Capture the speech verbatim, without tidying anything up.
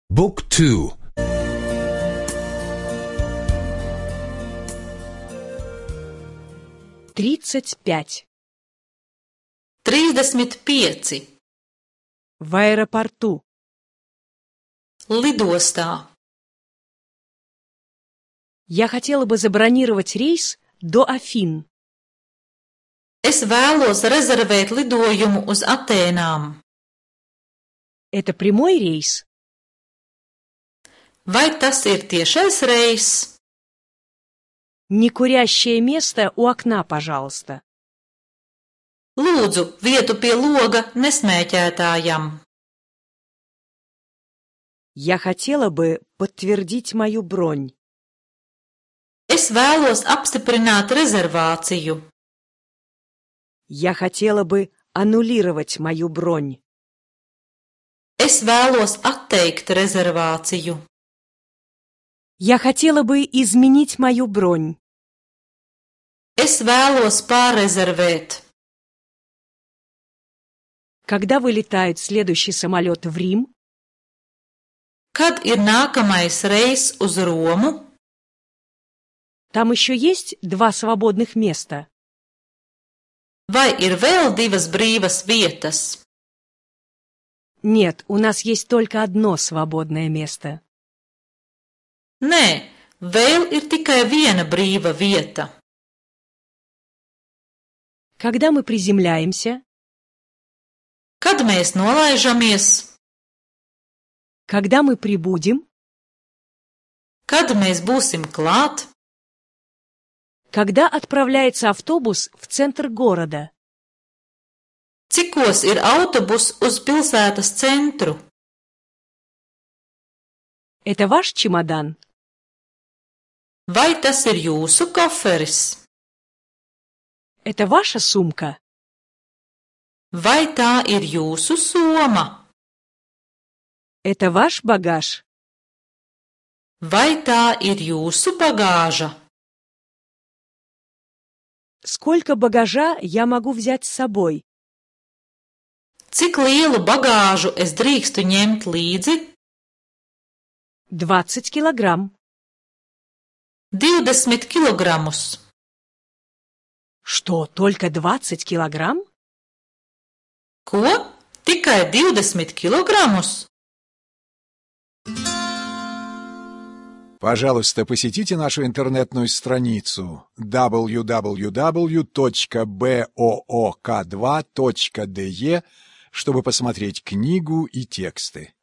Book two. Тридцать пять. Trīsdesmit pieci. В аэропорту. Lidostā. Я хотела бы забронировать рейс до Афин. Es vēlos rezervēt lidojumu uz Atēnām. Это прямой рейс? Vai tas ir tiešais reiss? Некурящее место у окна, пожалуйста. Lūdzu, vietu pie loga nesmēķētājam. Я хотела бы подтвердить мою бронь. Es vēlos apstiprināt rezervāciju. Я хотела бы аннулировать мою бронь. Es vēlos atteikt rezervāciju. Я хотела бы изменить мою бронь. Es vēlos pārrezervēt. Когда вылетает следующий самолет в Рим? Kad ir nākamais reiss uz Romu? Там еще есть два свободных места. Vai ir vēl divas brīvas vietas? Нет, у нас есть только одно свободное место. Nē, vēl ir tikai viena brīva vieta. Когда мы приземляемся? Kad mēs nolaižamies? Когда мы прибудем? Kad mēs būsim klāt? Когда отправляется автобус в центр города? Cikos ir autobus uz pilsētas centru? Это ваш чемодан? Vai tas ir jūsu koferis? Это ваша сумка? Vai tā ir jūsu soma? Это ваш багаж? Vai tā ir jūsu bagāža? Сколько багажа я могу взять с собой? Cik lielu bagāžu es drīkstu ņemt līdzi? Двадцать килограмм. Divdesmit kilogramus. Что, только двадцать килограмм? Ko? Tikai divdesmit kilogramus? Пожалуйста, посетите нашу интернетную страницу дабл ю дабл ю дабл ю точка боок два точка де, чтобы посмотреть книгу и тексты.